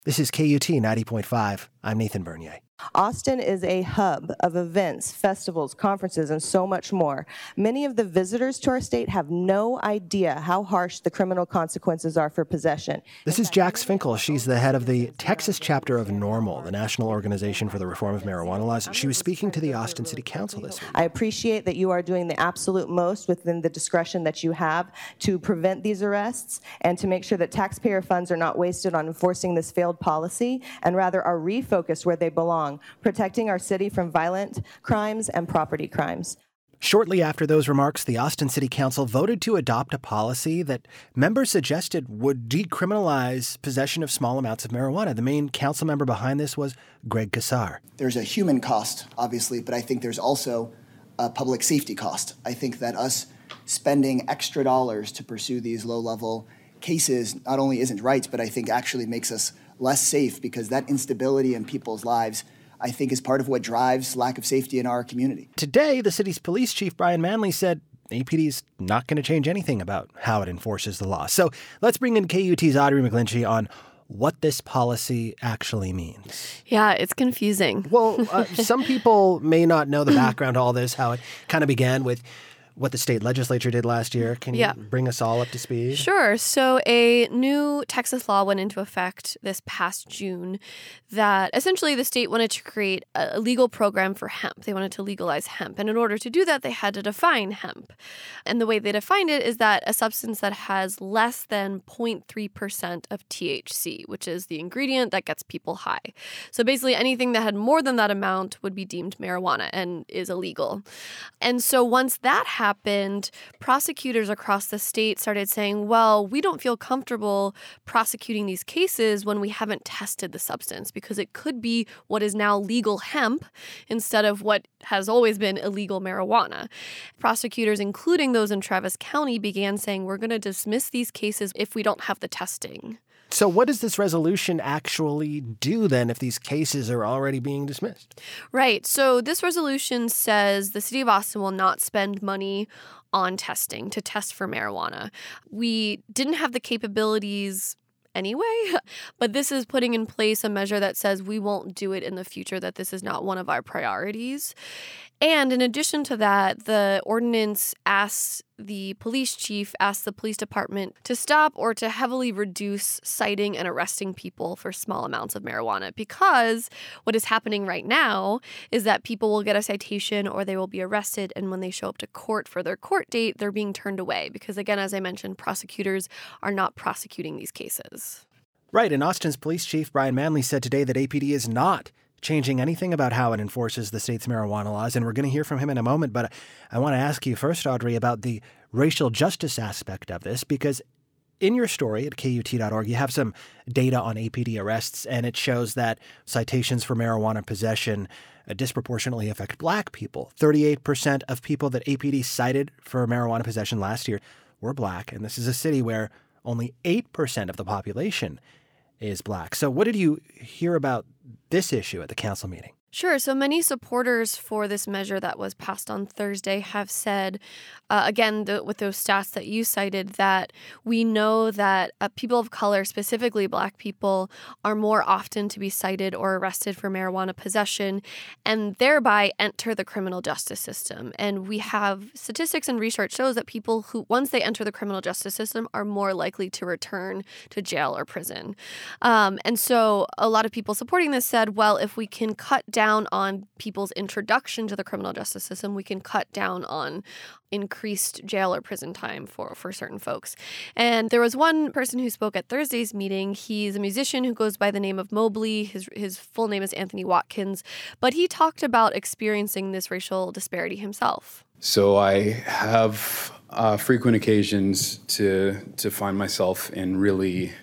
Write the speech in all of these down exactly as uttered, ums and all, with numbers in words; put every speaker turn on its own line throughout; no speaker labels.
This is K U T ninety point five. I'm Nathan Bernier.
Austin is a hub of events, festivals, conferences, and so much more. Many of the visitors to our state have no idea how harsh the criminal consequences are for possession.
This is Jax Finkel. She's the head of the Texas chapter of NORML, the National Organization for the Reform of Marijuana Laws. She was speaking to the Austin City Council this week.
I appreciate that you are doing the absolute most within the discretion that you have to prevent these arrests and to make sure that taxpayer funds are not wasted on enforcing this failed policy and rather are refocused where they belong, protecting our city from violent crimes and property crimes.
Shortly after those remarks, the Austin City Council voted to adopt a policy that members suggested would decriminalize possession of small amounts of marijuana. The main council member behind this was Greg Casar.
There's a human cost, obviously, but I think there's also a public safety cost. I think that us spending extra dollars to pursue these low-level cases not only isn't right, but I think actually makes us less safe because that instability in people's lives I think is part of what drives lack of safety in our community.
Today, the city's police chief, Brian Manley, said A P D's not going to change anything about how it enforces the law. So let's bring in K U T's Audrey McGlinchey on what this policy actually means.
Yeah, it's confusing.
Well, uh, some people may not know the background to all this, how it kind of began with what the state legislature did last year. Can you yeah. bring us all up to speed?
Sure. So a new Texas law went into effect this past June that essentially the state wanted to create a legal program for hemp. They wanted to legalize hemp. And in order to do that, they had to define hemp. And the way they defined it is that a substance that has less than zero point three percent of T H C, which is the ingredient that gets people high. So basically anything that had more than that amount would be deemed marijuana and is illegal. And so once that happened, happened, prosecutors across the state started saying, well, we don't feel comfortable prosecuting these cases when we haven't tested the substance because it could be what is now legal hemp instead of what has always been illegal marijuana. Prosecutors, including those in Travis County, began saying, we're going to dismiss these cases if we don't have the testing.
So what does this resolution actually do then if these cases are already being dismissed?
Right. So this resolution says the city of Austin will not spend money on testing to test for marijuana. We didn't have the capabilities anyway, but this is putting in place a measure that says we won't do it in the future, that this is not one of our priorities. And in addition to that, the ordinance asks the police chief, asks the police department to stop or to heavily reduce citing and arresting people for small amounts of marijuana, because what is happening right now is that people will get a citation or they will be arrested, and when they show up to court for their court date, they're being turned away because, again, as I mentioned, prosecutors are not prosecuting these cases.
Right, and Austin's police chief, Brian Manley, said today that A P D is not changing anything about how it enforces the state's marijuana laws, and we're going to hear from him in a moment. But I want to ask you first, Audrey, about the racial justice aspect of this, because in your story at K U T dot org, you have some data on A P D arrests, and it shows that citations for marijuana possession uh, disproportionately affect Black people. thirty-eight percent of people that A P D cited for marijuana possession last year were Black, and this is a city where only eight percent of the population is Black. So what did you hear about this issue at the council meeting?
Sure. So many supporters for this measure that was passed on Thursday have said, uh, again, the, with those stats that you cited, that we know that uh, people of color, specifically Black people, are more often to be cited or arrested for marijuana possession and thereby enter the criminal justice system. And we have statistics and research shows that people who, once they enter the criminal justice system, are more likely to return to jail or prison. Um, and so a lot of people supporting this said, well, if we can cut down down on people's introduction to the criminal justice system, we can cut down on increased jail or prison time for, for certain folks. And there was one person who spoke at Thursday's meeting. He's a musician who goes by the name of Mobley. His, his full name is Anthony Watkins. But he talked about experiencing this racial disparity himself.
So I have uh, frequent occasions to to find myself in really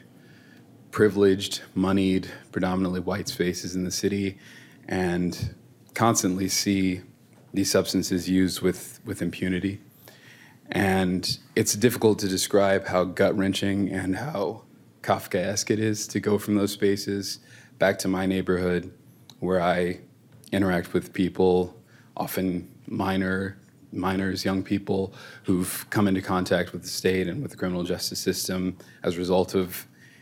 privileged, moneyed, predominantly white spaces in the city, and constantly see these substances used with, with impunity. And it's difficult to describe how gut-wrenching and how Kafkaesque it is to go from those spaces back to my neighborhood where I interact with people, often minor, minors, young people who've come into contact with the state and with the criminal justice system as a result of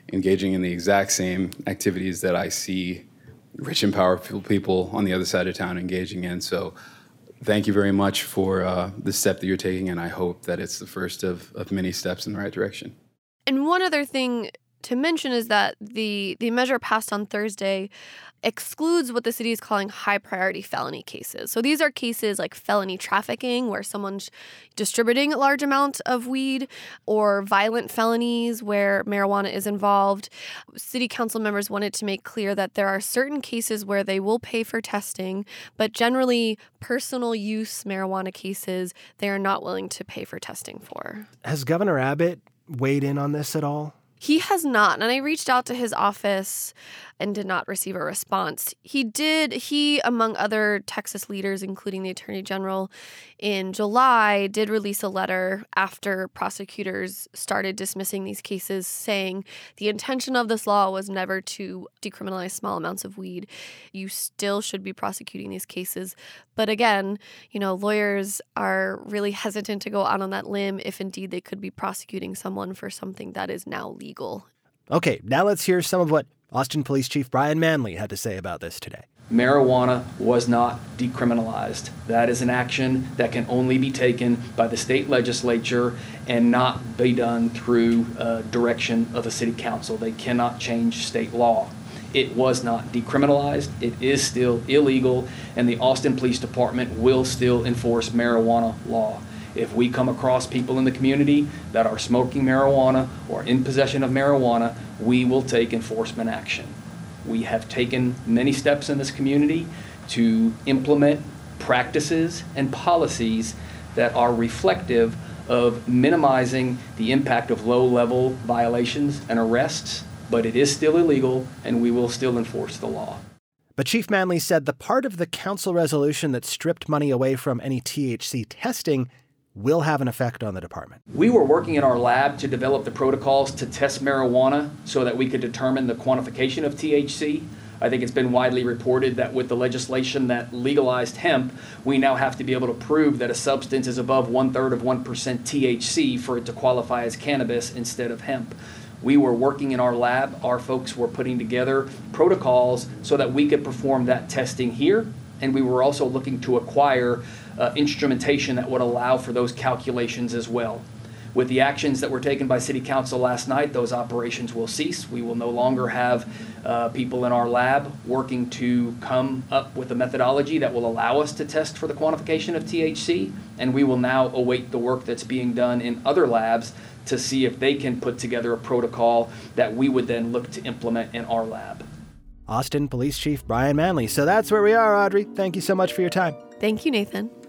engaging in the exact same activities that I see rich and powerful people on the other side of town engaging in. So thank you very much for uh, the step that you're taking, and I hope that it's the first of, of many steps in the right direction.
And one other thing to mention is that the, the measure passed on Thursday excludes what the city is calling high-priority felony cases. So these are cases like felony trafficking, where someone's distributing a large amount of weed, or violent felonies where marijuana is involved. City council members wanted to make clear that there are certain cases where they will pay for testing, but generally personal use marijuana cases, they are not willing to pay for testing for.
Has Governor Abbott weighed in on this at all?
He has not, and I reached out to his office and did not receive a response. He did, he, among other Texas leaders, including the Attorney General, in July, did release a letter after prosecutors started dismissing these cases, saying the intention of this law was never to decriminalize small amounts of weed. You still should be prosecuting these cases. But again, you know, lawyers are really hesitant to go out on that limb if indeed they could be prosecuting someone for something that is now legal.
Okay, now let's hear some of what Austin Police Chief Brian Manley had to say about this today.
Marijuana was not decriminalized. That is an action that can only be taken by the state legislature and not be done through uh, direction of the city council. They cannot change state law. It was not decriminalized. It is still illegal, and the Austin Police Department will still enforce marijuana law. If we come across people in the community that are smoking marijuana or in possession of marijuana, we will take enforcement action. We have taken many steps in this community to implement practices and policies that are reflective of minimizing the impact of low-level violations and arrests, but it is still illegal, and we will still enforce the law.
But Chief Manley said the part of the council resolution that stripped money away from any T H C testing will have an effect on the department.
We were working in our lab to develop the protocols to test marijuana so that we could determine the quantification of T H C. I think it's been widely reported that with the legislation that legalized hemp, we now have to be able to prove that a substance is above one-third of one percent T H C for it to qualify as cannabis instead of hemp. We were working in our lab. Our folks were putting together protocols so that we could perform that testing here, and we were also looking to acquire uh, instrumentation that would allow for those calculations as well. With the actions that were taken by City Council last night, those operations will cease. We will no longer have uh, people in our lab working to come up with a methodology that will allow us to test for the quantification of T H C, and we will now await the work that's being done in other labs to see if they can put together a protocol that we would then look to implement in our lab.
Austin Police Chief Brian Manley. So that's where we are, Audrey. Thank you so much for your time.
Thank you, Nathan.